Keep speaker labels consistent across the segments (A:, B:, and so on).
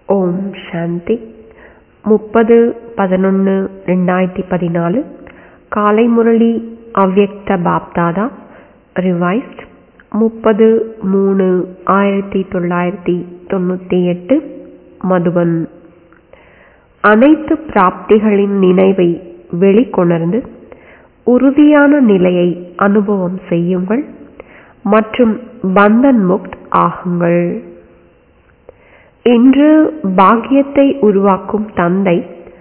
A: ஓம் சாந்தி. 30/11/2014 காலை முரளி அவ்யக்த பாப்தாதா ரிவைஸ்ட் 30/3/1998 மதுபன். அனைத்து பிராப்திகளின் நினைவை வெளிக்கொணர்ந்து உறுதியான நிலையை அனுபவம் செய்யுங்கள் மற்றும் பந்தன் முக்த் ஆகுங்கள். இன்று பாக்கியத்தை உருவாக்கும் தந்தை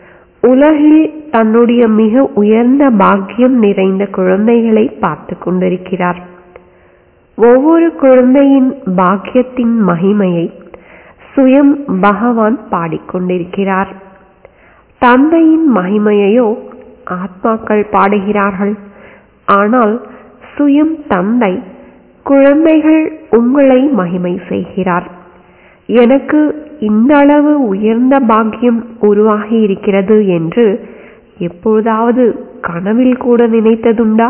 A: உலகில் தன்னுடைய மிக உயர்ந்த பாக்கியம் நிறைந்த குழந்தைகளை பார்த்து கொண்டிருக்கிறார். ஒவ்வொரு குழந்தையின் பாக்கியத்தின் மகிமையை சுயம் பகவான் பாடிக்கொண்டிருக்கிறார். தந்தையின் மகிமையையோ ஆத்மாக்கள் பாடுகிறார்கள். ஆனால் சுயம் தந்தை குழந்தைகள் உங்களை மகிமை செய்கிறார். எனக்கு இந்த அளவு உயர்ந்த பாக்கியம் உருவாகி இருக்கிறது என்று எப்பொழுதாவது கனவில் கூட நினைத்ததுண்டா?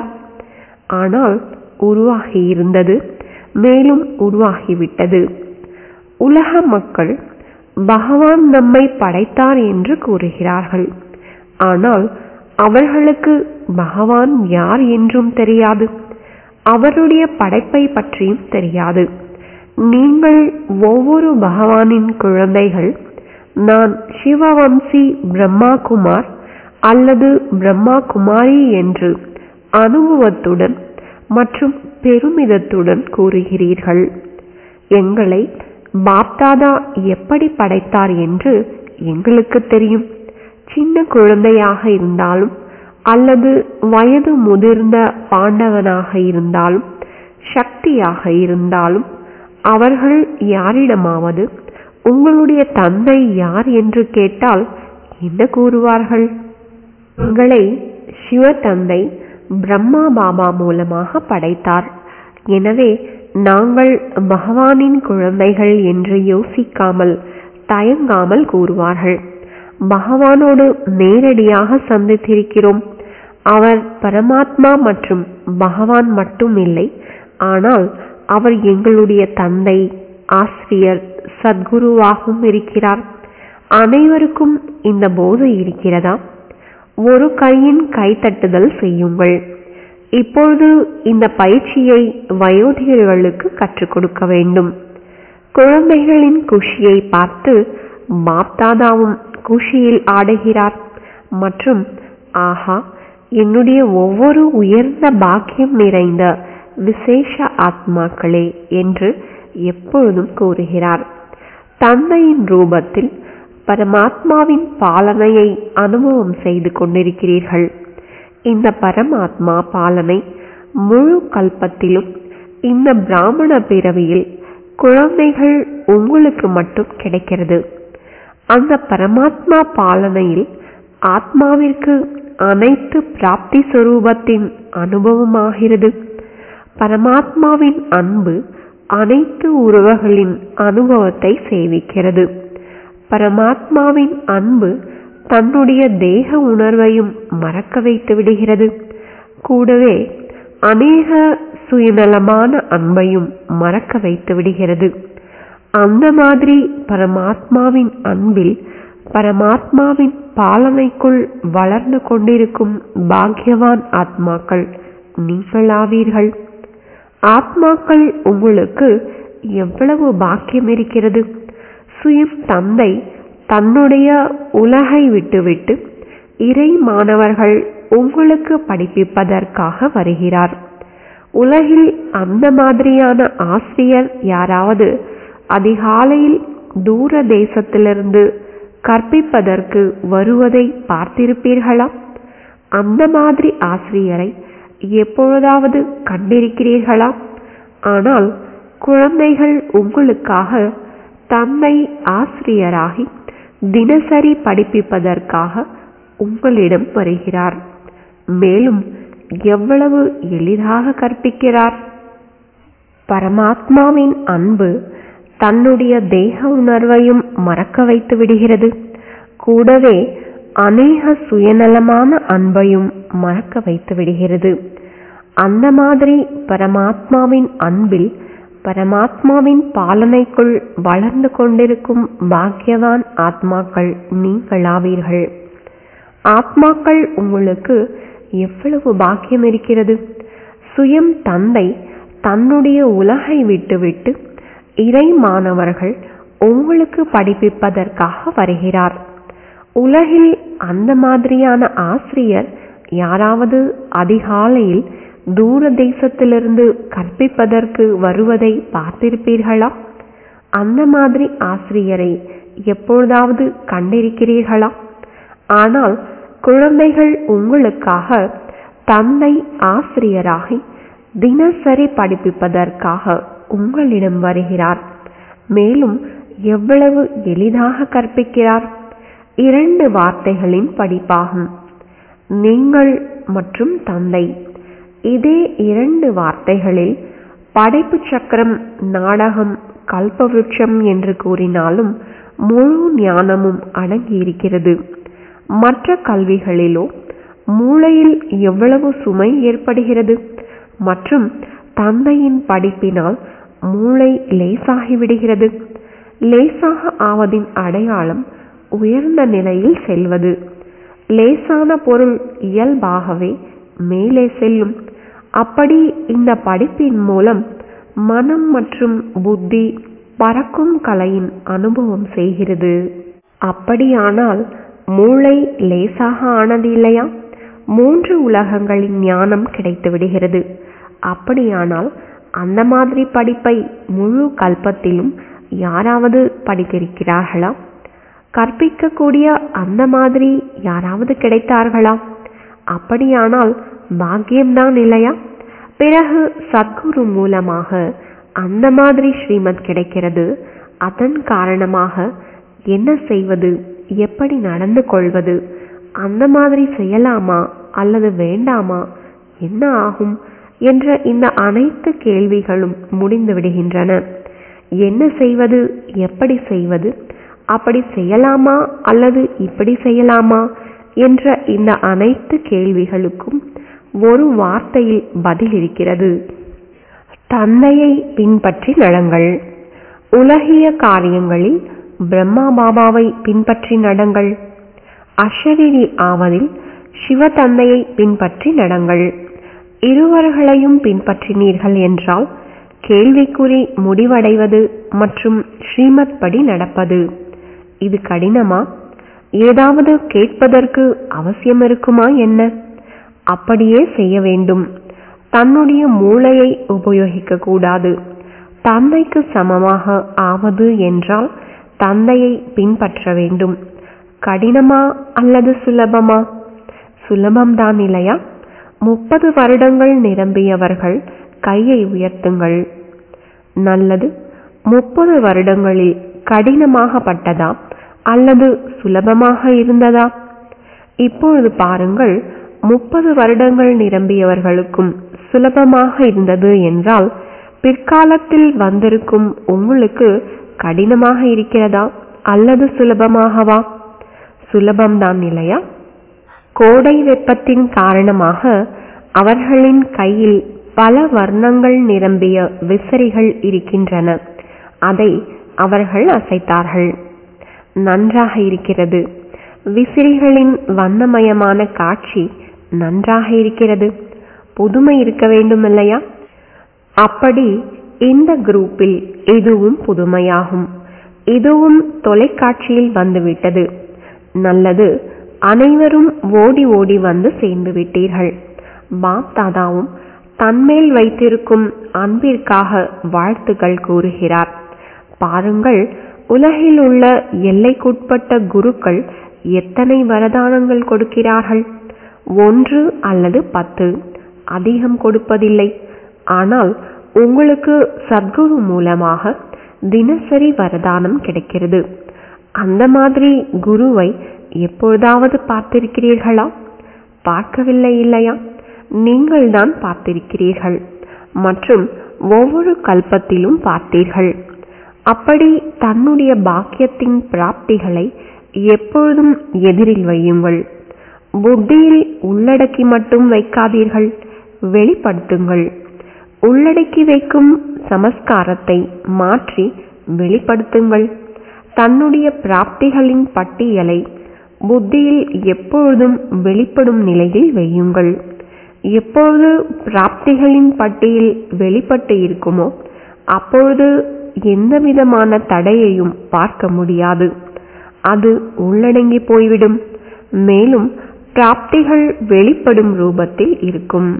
A: ஆனால் உருவாகி இருந்தது, மேலும் உருவாகிவிட்டது. உலக மக்கள் பகவான் நம்மை படைத்தார் என்று கூறுகிறார்கள். ஆனால் அவர்களுக்கு பகவான் யார் என்றும் தெரியாது, அவருடைய படைப்பை பற்றியும் தெரியாது. நீங்கள் ஒவ்வொரு பகவானின் குழந்தைகள். நான் சிவவம்சி பிரம்மா குமார் அல்லது பிரம்மா குமாரி என்று அனுபவத்துடன் மற்றும் பெருமிதத்துடன் கூறுகிறீர்கள். எங்களை பாப்தாதா எப்படி படைத்தார் என்று எங்களுக்கு தெரியும். சின்ன குழந்தையாக இருந்தாலும் அல்லது வயது முதிர்ந்த பாண்டவனாக இருந்தாலும் சக்தியாக இருந்தாலும் அவர்கள் யாரிடமாவது உங்களுடைய தந்தை யார் என்று கேட்டால் என்ன கூறுவார்கள்? உங்களை சிவ தந்தை பிரம்மா பாபா மூலமாக படைத்தார். எனவே நாங்கள் பகவானின் குழந்தைகள் என்று யோசிக்காமல் தயங்காமல் கூறுவார்கள். பகவானோடு நேரடியாக சந்தித்திருக்கிறோம். அவர் பரமாத்மா மற்றும் பகவான் மட்டும் இல்லை, ஆனால் அவர் எங்களுடைய தந்தை, ஆசிரியர், சத்குருவாகவும் இருக்கிறார். அனைவருக்கும் இந்த போதை இருக்கிறதா? ஒரு கையின் கைத்தட்டுதல் செய்யுங்கள். இப்பொழுது இந்த பயிற்சியை வயோதிகர்களுக்கு கற்றுக் கொடுக்க வேண்டும். குழந்தைகளின் குஷியை பார்த்து பாப்தாதாவும் குஷியில் ஆடுகிறார் மற்றும் ஆஹா, என்னுடைய ஒவ்வொரு உயர்ந்த பாக்கியம் நிறைந்த விசேஷ ஆத்மாக்களே என்று எப்பொழுதும் கூறுகிறார். தந்தையின் ரூபத்தில் பரமாத்மாவின் பாலனையை அனுபவம் செய்து கொண்டிருக்கிறீர்கள். இந்த பரமாத்மா பாலனை முழு கல்பத்திலும் இந்த பிராமண பிறவியில் குழந்தைகள் உங்களுக்கு மட்டும் கிடைக்கிறது. அந்த பரமாத்மா பாலனையில் ஆத்மாவிற்கு அனைத்து பிராப்தி சொரூபத்தின் அனுபவமாகிறது. பரமாத்மாவின் அன்பு அனைத்து உறவுகளின் அனுபவத்தை சேவிக்கிறது. பரமாத்மாவின் அன்பு தன்னுடைய தேக உணர்வையும் மறக்க வைத்து விடுகிறது. கூடவே அநேக சுயநலமான அன்பையும் மறக்க வைத்து விடுகிறது. அந்த மாதிரி பரமாத்மாவின் அன்பில் பரமாத்மாவின் பாலனைக்குள் வளர்ந்து கொண்டிருக்கும் பாக்யவான் ஆத்மாக்கள் நீங்களாவீர்கள். ஆத்மாக்கள் உங்களுக்கு எவ்வளவு பாக்கியம் இருக்கிறது! சுயம் தந்தை தன்னுடைய உலகை விட்டுவிட்டு இறை மாணவர்கள் உங்களுக்கு படிப்பிப்பதற்காக வருகிறார். உலகில் அந்த மாதிரியான ஆசிரியர் யாராவது அதிகாலையில் தூர தேசத்திலிருந்து கற்பிப்பதற்கு வருவதை பார்த்திருப்பீர்களா? அந்த மாதிரி ஆசிரியரை எப்பொழுதாவது கண்டிருக்கிறீர்களா? ஆனால் குழந்தைகள் உங்களுக்காக தந்தை ஆசிரியராகி தினசரி படிப்பிப்பதற்காக உங்களிடம் வருகிறார். மேலும் எவ்வளவு எளிதாக கற்பிக்கிறார்! பரமாத்மாவின் அன்பு தன்னுடைய தேக உணர்வையும் மறக்க வைத்து விடுகிறது. கூடவே அநேக சுயநலமான அன்பையும் மறக்க வைத்து விடுகிறது. அந்த மாதிரி பரமாத்மாவின் அன்பில் பரமாத்மாவின் பாலனைக்குள் வளர்ந்து கொண்டிருக்கும் பாக்கியவான் ஆத்மாக்கள் நீங்களாவீர்கள். ஆத்மாக்கள் உங்களுக்கு எவ்வளவு பாக்கியம் இருக்கிறது! சுயம் தந்தை தன்னுடைய உலகை விட்டுவிட்டு இறை மாணவர்கள் உங்களுக்கு படிப்பிப்பதற்காக வருகிறார். உலகில் அந்த மாதிரியான ஆசிரியர் யாராவது அதிகாலையில் தூர தேசத்திலிருந்து கற்பிப்பதற்கு வருவதை பார்த்திருப்பீர்களா? அந்த மாதிரி ஆசிரியரை எப்பொழுதாவது கண்டிருக்கிறீர்களா? ஆனால் குழந்தைகள் உங்களுக்காக தந்தை ஆசிரியராகி தினசரி படிப்பிப்பதற்காக உங்களிடம் வருகிறார். மேலும் எவ்வளவு எளிதாக கற்பிக்கிறார்! 2 வார்த்தைகளின் படிப்பாகும். நீங்கள் மற்றும் தந்தை. இதே 2 வார்த்தைகளில் படைப்பு சக்கரம், நாடகம், கல்பவருட்சம் என்று கூறினாலும் முழு ஞானமும் அடங்கியிருக்கிறது. மற்ற கல்விகளிலோ மூளையில் எவ்வளவு சுமை ஏற்படுகிறது மற்றும் தந்தையின் படிப்பினால் மூளை லேசாகிவிடுகிறது. லேசாக ஆவதின் அடையாளம் உயர்ந்த நிலையில் செல்வது. லேசான பொருள் இயல்பாகவே மேலே செல்லும். அப்படி இந்த படிப்பின் மூலம் மனம் மற்றும் புத்தி பறக்கும் கலையின் அனுபவம் செய்கிறது. அப்படியானால் மூளை லேசாக ஆனது இல்லையா? 3 உலகங்களின் ஞானம் கிடைத்து விடுகிறது. அப்படியானால் அந்த மாதிரி படிப்பை முழு கல்பத்திலும் யாராவது படித்திருக்கிறார்களா? கற்பிக்கக்கூடிய அந்த மாதிரி யாராவது கிடைத்தார்களா? அப்படியானால் பாக்கியம்தான் இல்லையா? பிறகு சத்குரு மூலமாக அந்த மாதிரி ஸ்ரீமத் கிடைக்கிறது. அதன் காரணமாக என்ன செய்வது, எப்படி நடந்து கொள்வது, அந்த மாதிரி செய்யலாமா அல்லது வேண்டாமா, என்ன ஆகும் என்ற இந்த அனைத்து கேள்விகளும் முடிந்து விடுகின்றன. என்ன செய்வது, எப்படி செய்வது, அப்படி செய்யலாமா அல்லது இப்படி செய்யலாமா என்ற இந்த அனைத்து கேள்விகளுக்கும் ஒரு வார்த்தையில் பதில் இருக்கிறது. தந்தையை பின்பற்றி நடங்கள். உலகிய காரியங்களில் பிரம்மா பாபாவை பின்பற்றி நடங்கள். அஷரீரி ஆவதில் சிவ தந்தையை பின்பற்றி நடங்கள். இருவர்களையும் பின்பற்றினீர்கள் என்றால் கேள்விக்குறி முடிவடைவது மற்றும் ஸ்ரீமத் படி நடப்பது. இது கடினமா? ஏதாவது கேட்பதற்கு அவசியம் இருக்குமா என்ன? அப்படியே செய்ய வேண்டும். தன்னுடைய மூளையை உபயோகிக்க கூடாது. தந்தைக்கு சமமாக ஆவது என்றால் தந்தையை பின்பற்ற வேண்டும். கடினமா அல்லது சுலபமா? சுலபம்தான் இல்லையா? 30 வருடங்கள் நிரம்பியவர்கள் கையை உயர்த்துங்கள். நல்லது. 30 வருடங்களில் கடினமாகப்பட்டதா அல்லது சுலபமாக இருந்ததா? இப்பொழுது பாருங்கள், 30 வருடங்கள் நிரம்பியவர்களுக்கும் சுலபமாக இருந்தது என்றால் பிற்காலத்தில் வந்திருக்கும் உங்களுக்கு கடினமாக இருக்கிறதா அல்லது சுலபமாகவா? சுலபம்தான் இல்லையா? கோடை வெப்பத்தின் காரணமாக அவர்களின் கையில் பல வர்ணங்கள் நிரம்பிய விசிறிகள் இருக்கின்றன. அதை அவர்கள் அசைத்தார்கள். நன்றாக இருக்கிறது. விசிறிகளின் வண்ணமயமான காட்சி நன்றாக இருக்கிறது. புதுமை இருக்க வேண்டும் இல்லையா? அப்படி இந்த குரூப்பில் இதுவும் புதுமையாகும். இதுவும் தொலைக்காட்சியில் வந்துவிட்டது. நல்லது. அனைவரும் ஓடி ஓடி வந்து சேர்ந்து விட்டீர்கள். பாப் தாதாவும் தன்மேல் வைத்திருக்கும் அன்பிற்காக வாழ்த்துக்கள் கூறுகிறார். பாருங்கள், உலகில் உள்ள எல்லைக்குட்பட்ட குருக்கள் எத்தனை வரதானங்கள் கொடுக்கிறார்கள். 1 அல்லது 10, அதிகம் கொடுப்பதில்லை. ஆனால் உங்களுக்கு சத்குரு மூலமாக தினசரி வரதானம் கிடைக்கிறது. அந்த மாதிரி குருவை எப்பொழுதாவது பார்த்திருக்கிறீர்களா? பார்க்கவில்லை இல்லையா? நீங்கள் தான் பார்த்திருக்கிறீர்கள் மற்றும் ஒவ்வொரு கல்பத்திலும் பார்த்தீர்கள். அப்படி தன்னுடைய பாக்கியத்தின் பிராப்திகளை எப்பொழுதும் எதிரில் வையுங்கள். புத்தியில் உள்ளடக்கி மட்டும் வைக்காதீர்கள், வெளிப்படுத்துங்கள். உள்ளடக்கி வைக்கும் சமஸ்காரத்தை மாற்றி வெளிப்படுத்துங்கள். தன்னுடைய பிராப்திகளின் பட்டியலை புத்தியில் எப்பொழுதும் வெளிப்படும் நிலையில் வையுங்கள். எப்பொழுது பிராப்திகளின் பட்டியல் வெளிப்பட்டு இருக்குமோ அப்பொழுது எந்தவிதமான தடையையும் பார்க்க முடியாது. அது உள்ளடங்கி போய்விடும். மேலும் பிராப்திகள் வெளிப்படும் ரூபத்தில் இருக்கும்.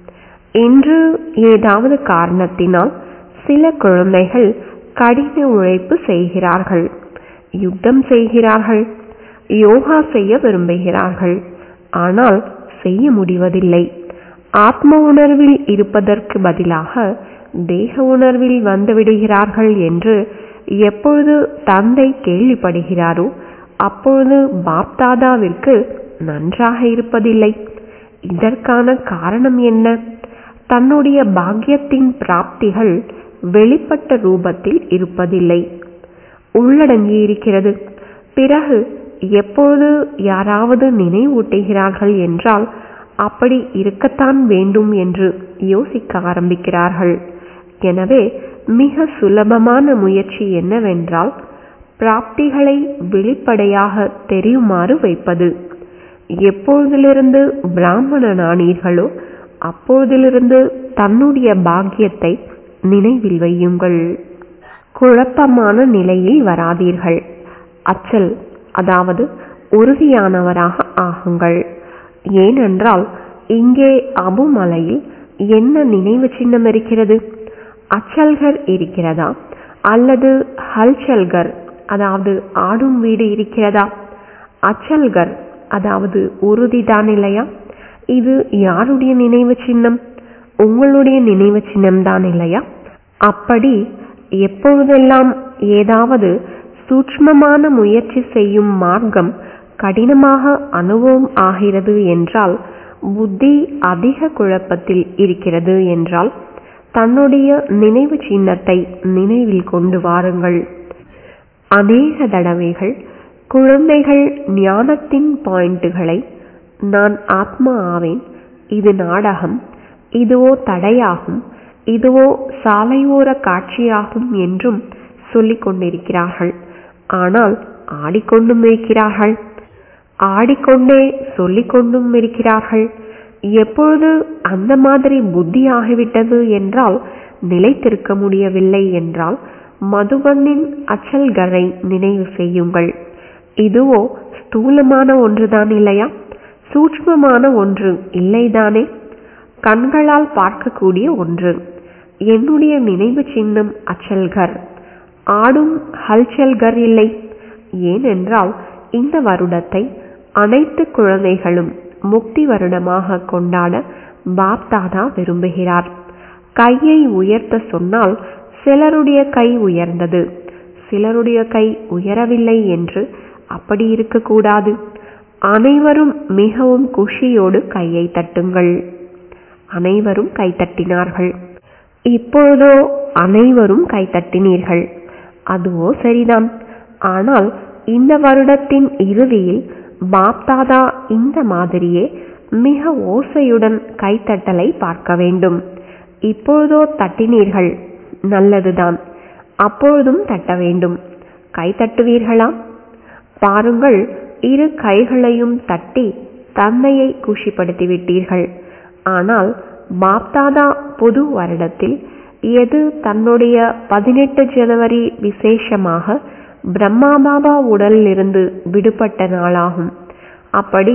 A: இன்று ஏதாவது காரணத்தினால் சில குழந்தைகள் கடின உழைப்பு செய்கிறார்கள், யுத்தம் செய்கிறார்கள், யோகா செய்ய விரும்புகிறார்கள். ஆனால் செய்ய முடிவதில்லை. ஆத்ம உணர்வில் இருப்பதற்கு பதிலாக தேக உணர்வில் வந்துவிடுகிறார்கள் என்று எப்பொழுது தந்தை கேள்விப்படுகிறாரோ அப்பொழுது பாப்தாதாவிற்கு நன்றாக இருப்பதில்லை. இதற்கான காரணம் என்ன? தன்னுடைய பாக்கியத்தின் பிராப்திகள் வெளிப்பட்ட ரூபத்தில் இருப்பதில்லை, உள்ளடங்கி இருக்கிறது. பிறகு எப்பொழுது யாராவது நினைவூட்டுகிறார்கள் என்றால் அப்படி இருக்கத்தான் வேண்டும் என்று யோசிக்க ஆரம்பிக்கிறார்கள். எனவே மிக சுலபமான முயற்சி என்னவென்றால் பிராப்திகளை வெளிப்படையாக தெரியுமாறு வைப்பது. எப்பொழுதிலிருந்து பிராமணனானீர்களோ அப்பொழுதிலிருந்து தன்னுடைய பாக்கியத்தை நினைவில் வையுங்கள். குழப்பமான நிலையில் வராதீர்கள். அச்சல் அதாவது உறுதியானவராக ஆகுங்கள். ஏனென்றால் இங்கே அபுமலையில் என்ன நினைவு சின்னம் இருக்கிறது? அச்சல்கர் இருக்கிறதா அல்லது ஹல்சல்கர் அதாவது ஆடும் வீடு இருக்கிறதா? அச்சல்கர் அதாவது உறுதிதான் இல்லையா? இது யாருடைய நினைவு சின்னம்? உங்களுடைய நினைவு சின்னம் தான் இல்லையா? அப்படி எப்பொழுதெல்லாம் ஏதாவது சூட்சுமமான முயற்சி செய்யும் மார்க்கம் கடினமாக அனுபவம் ஆகிறது என்றால், புத்தி அதிக குழப்பத்தில் இருக்கிறது என்றால் தன்னுடைய நினைவு சின்னத்தை நினைவில் கொண்டு வாருங்கள். அநேக தடவைகள் குழந்தைகள் ஞானத்தின் பாயிண்டுகளை நான் ஆத்மா ஆவேன், இது நாடகம், இதுவோ தடையாகும், இதுவோ சாலையோர காட்சியாகும் என்றும் சொல்லிக் கொண்டிருக்கிறார்கள். ஆனால் ஆடிக்கொண்டும் இருக்கிறார்கள், ஆடிக்கொண்டே சொல்லிக் கொண்டும் இருக்கிறார்கள். எப்பொழுது அந்த மாதிரி புத்தி ஆகிவிட்டது என்றால் நிலைத்திருக்க முடியவில்லை என்றால் மதுபனின் அச்சல்கரை நினைவு செய்யுங்கள். இதுவோ ஸ்தூலமான ஒன்றுதான் இல்லையா? சூட்சுமமான ஒன்று இல்லைதானே? கண்களால் பார்க்கக்கூடிய ஒன்று. என்னுடைய நினைவு சின்னம் அச்சல்கர், ஆடும் ஹல்சல்கர் இல்லை. ஏனென்றால் இந்த வருடத்தை அனைத்து குழந்தைகளும் முக்தி வருடமாக கொண்டாட பாப்தாதா விரும்புகிறார். கையை உயர்த்த சொன்னால் சிலருடைய கை உயர்ந்தது, சிலருடைய கை உயரவில்லை என்று அப்படி இருக்கக்கூடாது. அனைவரும் மிகவும் குஷியோடு கையை தட்டுங்கள். அனைவரும் கைத்தட்டினார்கள். இப்பொழுதோ அனைவரும் கைத்தட்டினீர்கள், அதுவோ சரிதான். ஆனால் இந்த வருடத்தின் இறுதியில் பாப்தாதா இந்த மாதிரியே மிக ஓசையுடன் கைத்தட்டலை பார்க்க வேண்டும். இப்பொழுதோ தட்டினீர்கள், நல்லதுதான். அப்பொழுதும் தட்ட வேண்டும். கை தட்டுவீர்களா? பாருங்கள், இரு கைகளையும் தட்டி தந்தையை குஷிப்படுத்திவிட்டீர்கள். ஆனால் பாப்தாதா புது வருடத்தில் எது தன்னுடைய 18 ஜனவரி விசேஷமாக பிரம்மா பாபா உடலிலிருந்து விடுபட்ட நாளாகும். அப்படி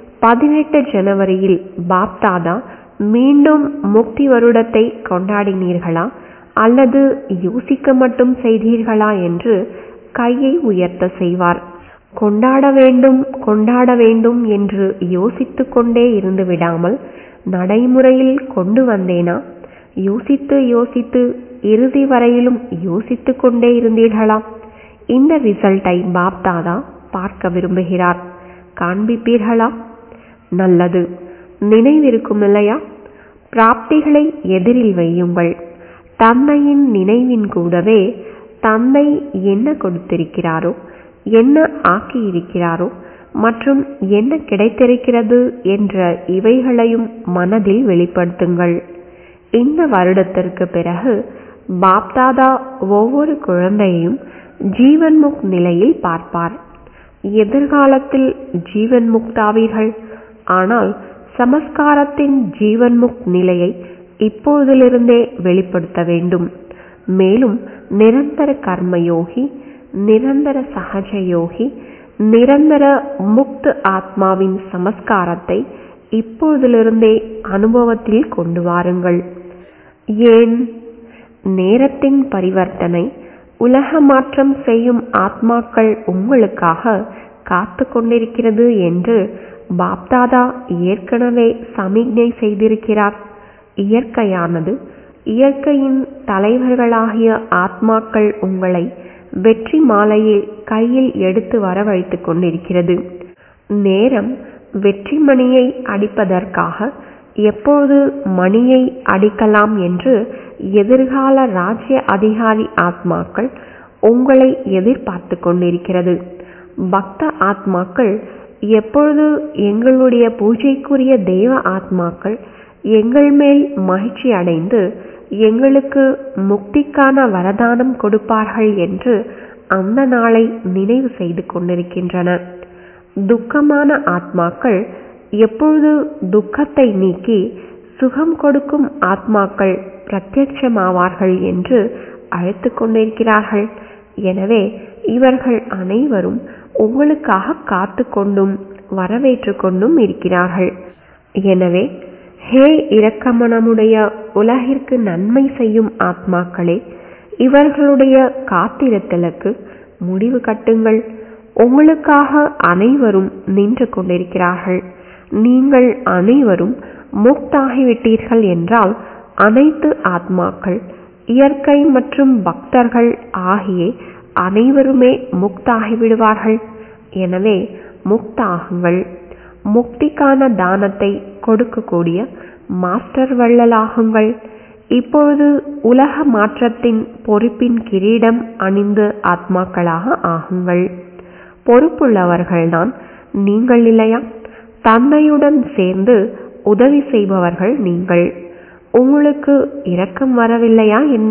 A: 18 ஜனவரியில் பாப்தாதா மீண்டும் முக்தி வருடத்தை கொண்டாடினீர்களா அல்லது யோசிக்க மட்டும் செய்தீர்களா என்று கையை உயர்த்த செய்வார். கொண்டாட வேண்டும் என்று யோசித்து கொண்டே இருந்து விடாமல் நடைமுறையில் கொண்டு வந்தேனா? யோசித்து இறுதி வரையிலும் யோசித்து கொண்டே இருந்தீர்களா? இந்த ரிசல்ட்டை பாப்தாதா பார்க்க விரும்புகிறார். காண்பிப்பீர்களா? நல்லது. நினைவிருக்கும் இல்லையா? பிராப்திகளை எதிரில் வையுங்கள். தந்தையின் நினைவின் கூடவே தந்தை என்ன கொடுத்திருக்கிறாரோ, என்ன ஆக்கியிருக்கிறாரோ மற்றும் என்ன கிடைத்திருக்கிறது என்ற இவைகளையும் மனதில் வெளிப்படுத்துங்கள். இந்த வருடத்திற்கு பிறகு பாப்தாதா ஒவ்வொரு குழந்தையையும் ஜீவன்முக் நிலையில் பார்ப்பார். எதிர்காலத்தில் ஜீவன் முக்தாவீர்கள். ஆனால் சமஸ்காரத்தின் ஜீவன்முக் நிலையை இப்போதிலிருந்தே வெளிப்படுத்த வேண்டும். மேலும் நிரந்தர கர்மயோகி, நிரந்தர சகஜ யோகி, நிரந்தர முக்த ஆத்மாவின் சமஸ்காரத்தை இப்போதிலிருந்தே அனுபவத்தில் கொண்டு வாருங்கள். ஏன்? நேரத்தின் பரிவர்த்தனை, உலக மாற்றம் செய்யும் ஆத்மாக்கள் உங்களுக்காக காத்து கொண்டிருக்கிறது என்று பாப்தாதா ஏற்கனவே சமிக்ஞை செய்திருக்கிறார். இயற்கையானது, இயற்கையின் தலைவர்களாகிய ஆத்மாக்கள் உங்களை வெற்றி மாலையை கையில் எடுத்து வரவழைத்துக் கொண்டிருக்கிறது. நேரம் வெற்றி மணியை அடிப்பதற்காக எப்போது மணியை அடிக்கலாம் என்று எதிர்கால ராஜ்ய அதிகாரி ஆத்மாக்கள் உங்களை எதிர்பார்த்து கொண்டிருக்கிறது. பக்த ஆத்மாக்கள் எப்பொழுது எங்களுடைய பூஜைக்குரிய தேவ ஆத்மாக்கள் எங்கள் மேல் மகிழ்ச்சி அடைந்து எங்களுக்கு முக்திக்கான வரதானம் கொடுப்பார்கள் என்று அந்த நாளை நினைவு செய்து கொண்டிருக்கின்றன. துக்கமான ஆத்மாக்கள் எப்பொழுது துக்கத்தை நீக்கி சுகம் கொடுக்கும் ஆத்மாக்கள் பிரத்யட்சமாவார்கள் என்று அழைத்து கொண்டிருக்கிறார்கள். எனவே இவர்கள் அனைவரும் உங்களுக்காக காத்து கொண்டும் வரவேற்று கொண்டும் இருக்கிறார்கள். எனவே ஹே இரக்கமனமுடைய உலகிற்கு நன்மை செய்யும் ஆத்மாக்களே, இவர்களுடைய காத்திருத்தலுக்கு முடிவு கட்டுங்கள். உங்களுக்காக அனைவரும் நின்று கொண்டிருக்கிறார்கள். நீங்கள் அனைவரும் முக்தாகிவிட்டீர்கள் என்றால் அனைத்து ஆத்மாக்கள், இயற்கை மற்றும் பக்தர்கள் ஆகிய அனைவருமே முக்தாகிவிடுவார்கள். எனவே முக்தாகுங்கள். முக்திக்கான தானத்தை கொடுக்கக்கூடிய மாஸ்டர் வள்ளலாகுங்கள். இப்பொழுது உலக மாற்றத்தின் பொறுப்பின் கிரீடம் அணிந்து ஆத்மாக்களாக ஆகுங்கள். பொறுப்புள்ளவர்கள்தான் நீங்கள் இல்லையா? தந்தையுடன் சேர்ந்து உதவி செய்பவர்கள் நீங்கள். உங்களுக்கு இரக்கம் வரவில்லையா என்ன?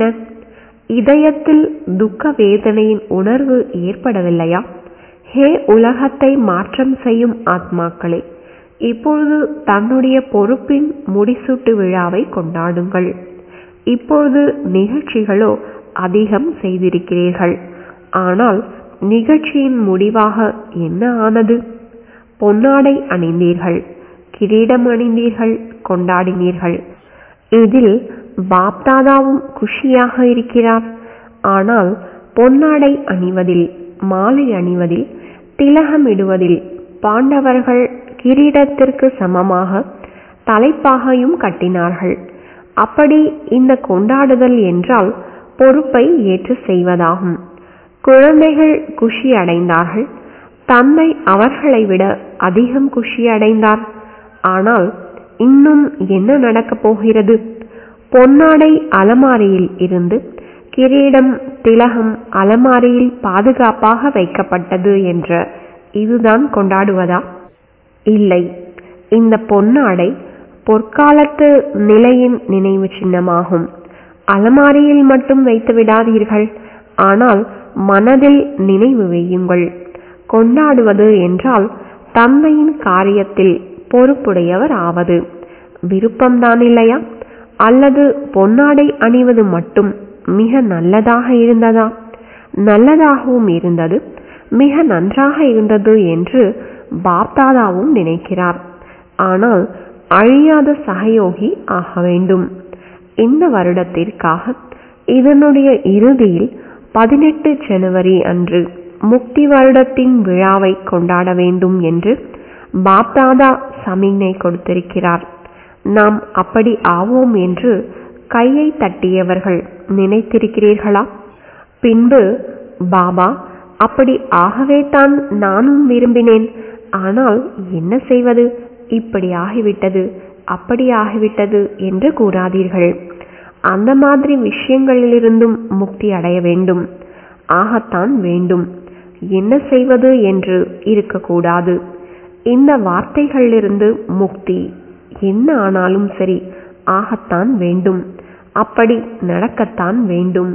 A: இதயத்தில் துக்க வேதனையின் உணர்வு ஏற்படவில்லையா? ஹே உலகத்தை மாற்றம் செய்யும் ஆத்மாக்களே, இப்பொழுது தன்னுடைய பொறுப்பின் முடிசூட்டு விழாவை கொண்டாடுங்கள். இப்பொழுது நிகழ்ச்சிகளோ அதிகம் செய்திருக்கிறீர்கள். ஆனால் நிகழ்ச்சியின் முடிவாக என்ன ஆனது? பொன்னாடை அணிந்தீர்கள், கிரீடம் அணிந்தீர்கள், கொண்டாடினீர்கள். இதில் பாப்தாதாவும் குஷியாக இருக்கிறார். ஆனால் பொன்னாடை அணிவதில், மாலை அணிவதில், திலகமிடுவதில் பாண்டவர்கள் கிரீடத்திற்கு சமமாக தலைப்பாகையும் கட்டினார்கள். அப்படி இந்த கொண்டாடுதல் என்றால் பொறுப்பை ஏற்று செய்வதாகும். குழந்தைகள் குஷி அடைந்தார்கள். தந்தை அவர்களை விட அதிகம் குஷி அடைந்தார். ஆனால் இன்னும் என்ன நடக்கப் போகிறது? பொன்னாடை அலமாரியில் இருந்து கிரீடம், திலகம் அலமாரியில் பாதுகாப்பாக வைக்கப்பட்டது என்ற இதுதான் கொண்டாடுவதா? இல்லை. இந்த பொன்னாடை பொற்காலத்து நிலையின் நினைவு சின்னமாகும். அலமாரியில் மட்டும் வைத்து விடாதீர்கள், ஆனால் மனதில் நினைவு வையுங்கள். கொண்டாடுவது என்றால் தந்தையின் காரியத்தில் பொறுப்புடையவர் ஆவது. விருப்பம்தான் இல்லையா? அல்லது பொன்னாடை அணிவது மட்டும் மிக நல்லதாக இருந்ததா? நல்லதாகவும் இருந்தது, மிக நன்றாக இருந்தது என்று பாப்தாதாவும் நினைக்கிறார். ஆனால் அழியாத சகயோகி ஆக வேண்டும். இந்த வருடத்திற்காக இதனுடைய இறுதியில் 18 ஜனவரி அன்று முக்தி வருடத்தின் விழாவை கொண்டாட வேண்டும் என்று பாப்தாதா சமிக்ஞை கொடுத்திருக்கிறார். நாம் அப்படி ஆவோம் என்று கையை தட்டியவர்கள் நினைத்திருக்கிறீர்களா? பின்பு பாபா, அப்படி ஆகவே தான் நானும் விரும்பினேன், ஆனால் என்ன செய்வது, இப்படி ஆகிவிட்டது, அப்படி ஆகிவிட்டது என்று கூறாதீர்கள். அந்த மாதிரி விஷயங்களிலிருந்தும் முக்தி அடைய வேண்டும், ஆகத்தான் வேண்டும். என்ன செய்வது என்று இருக்கக்கூடாது. இந்த வார்த்தைகளிலிருந்து முக்தி என்ன ஆனாலும் சரி, ஆகத்தான் வேண்டும். அப்படி நடக்கத்தான் வேண்டும்.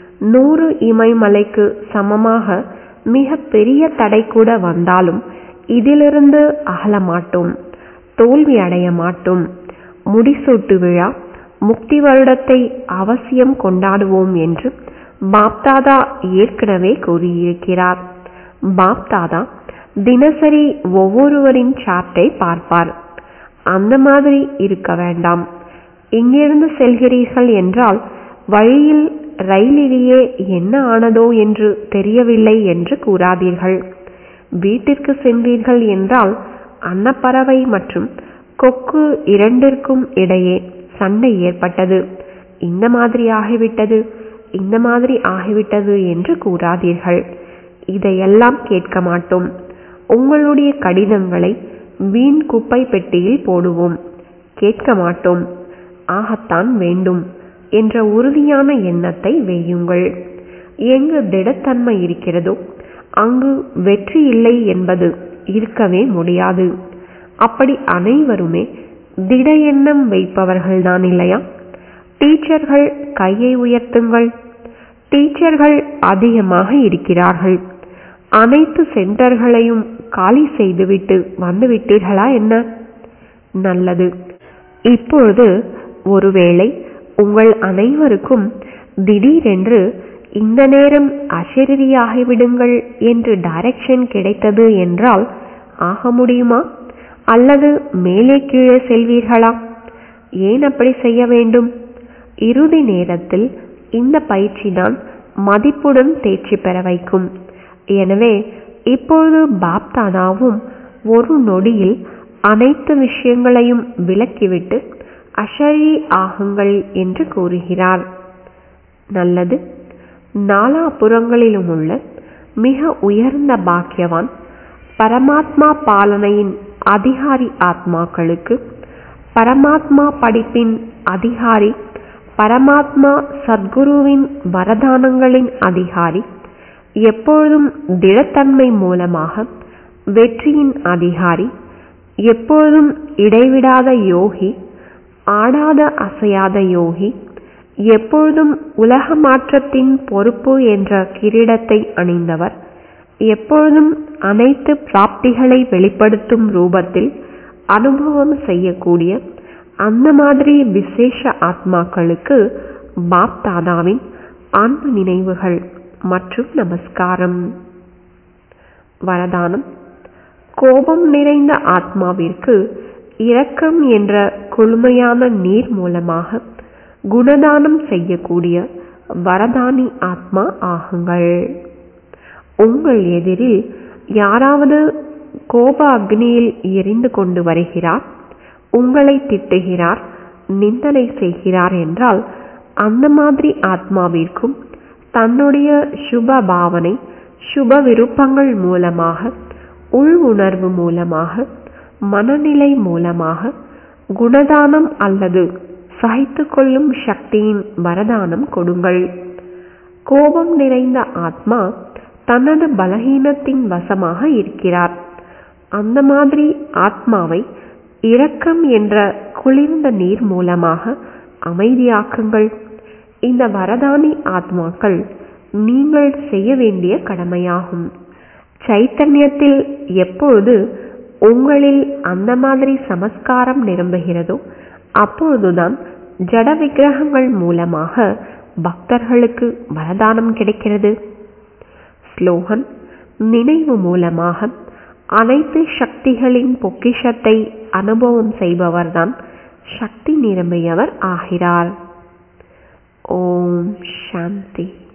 A: 100 இமயமலைக்கு சமமாக மிக பெரிய தடை கூட வந்தாலும் இதிலிருந்து அகலமாட்டோம், தோல்வி அடைய மாட்டோம். முடிசூட்டு விழா, முக்தி வருடத்தை அவசியம் கொண்டாடுவோம் என்று பாப்தாதா ஏற்கனவே கூறியிருக்கிறார். பாப்தாதா தினசரி ஒவ்வொருவரின் சார்ட்டை பார்ப்பார். அந்த மாதிரி இருக்க வேண்டாம். இங்கிருந்து செல்கிறீர்கள் என்றால் வழியில் ரயிலிலேயே என்ன ஆனதோ என்று தெரியவில்லை என்று கூறாதீர்கள். வீட்டிற்கு சென்றீர்கள் என்றால் அன்னப்பறவை மற்றும் கொக்கு இரண்டிற்கும் இடையே சண்டை ஏற்பட்டது, இந்த மாதிரி ஆகிவிட்டது, இந்த மாதிரி ஆகிவிட்டது என்று கூறாதீர்கள். இதையெல்லாம் கேட்க மாட்டோம். உங்களுடைய கடிதங்களை வீண் குப்பை பெட்டியில் போடுவோம், கேட்க மாட்டோம். ஆகத்தான் வேண்டும் என்ற உறுதியான எண்ணத்தை வையுங்கள். எங்கு திடத்தன்மை இருக்கிறதோ அங்கு வெற்றி இல்லை என்பது இருக்கவே முடியாது. அப்படி அனைவருமே திட எண்ணம் வைப்பவர்கள்தான் இல்லையா? டீச்சர்கள் கையை உயர்த்துங்கள். டீச்சர்கள் அதிகமாக இருக்கிறார்கள். அனைத்து சென்டர்களையும் காலி செய்துவிட்டு வந்துவிட்டீர்களா என்ன? நல்லது. இப்பொழுது ஒருவேளை உங்கள் அனைவருக்கும் திடீரென்று இந்த நேரம் அசரீரியாகிவிடுங்கள் என்று டைரக்ஷன் கிடைத்தது என்றால் ஆக முடியுமா? அல்லது மேலே கீழே செல்வீர்களா? ஏன் அப்படி செய்ய வேண்டும்? இறுதி நேரத்தில் இந்த பயிற்சி தான் மதிப்புடன் தேர்ச்சி பெற வைக்கும். எனவே இப்பொழுது பாப்தாதாவும் ஒரு நொடியில் அனைத்து விஷயங்களையும் விலக்கிவிட்டு அஷரீ ஆகுங்கள் என்று கூறுகிறார். நல்லது. நாலாபுறங்களிலும் உள்ள மிக உயர்ந்த பாக்கியவான் பரமாத்மா பாலனையின் அதிகாரி ஆத்மாக்களுக்கு, பரமாத்மா படிப்பின் அதிகாரி, பரமாத்மா சத்குருவின் வரதானங்களின் அதிகாரி, எப்பொழுதும் திடத்தன்மை மூலமாக வெற்றியின் அதிகாரி, எப்பொழுதும் இடைவிடாத யோகி, ஆடாத அசையாத யோகி, எப்பொழுதும் உலக மாற்றத்தின் பொறுப்பு என்ற கிரீடத்தை அணிந்தவர், எப்பொழுதும் அனைத்து பிராப்திகளை வெளிப்படுத்தும் ரூபத்தில் அனுபவம் செய்யக்கூடிய அந்த மாதிரி விசேஷ ஆத்மாக்களுக்கு பாப்தாதாவின் அன்பு நினைவுகள் மற்றும் நமஸ்காரம். வரதானம். கோபம் நிறைந்த ஆத்மாவிற்கு இரக்கம் என்ற குளுமையான நீர் மூலமாக குணதானம் செய்யக்கூடிய வரதானி ஆத்மா ஆகுங்கள். உங்கள் எதிரில் யாராவது கோப அக்னியில் எரிந்து கொண்டு வருகிறார், உங்களை திட்டுகிறார், நிந்தனை செய்கிறார் என்றால் அந்த மாதிரி ஆத்மாவிற்கும் தன்னுடைய சுப பாவனை, சுப விருப்பங்கள் மூலமாக, உள் உணர்வு மூலமாக, மனநிலை மூலமாக குணதானம் அல்லது சகித்து கொள்ளும் சக்தியின் வரதானம் கொடுங்கள். கோபம் நிறைந்த ஆத்மா தனது பலகீனத்தின் வசமாக இருக்கிறார். அந்த மாதிரி ஆத்மாவை இரக்கம் என்ற குளிர்ந்த நீர் மூலமாக அமைதியாக்குங்கள். இந்த வரதானி ஆத்மாக்கள் நீங்கள் செய்ய வேண்டிய கடமையாகும். சைத்தன்யத்தில் எப்பொழுது உங்களில் அந்த மாதிரி சமஸ்காரம் நிரம்புகிறதோ அப்பொழுதுதான் ஜட விக்கிரகங்கள் மூலமாக பக்தர்களுக்கு வரதானம் கிடைக்கிறது. ஸ்லோகன். நினைவு மூலமாக அனைத்து சக்திகளின் பொக்கிஷத்தை அனுபவம் செய்பவர்தான் சக்தி நிரம்பியவர் ஆகிறார். ஓம் சாந்தி.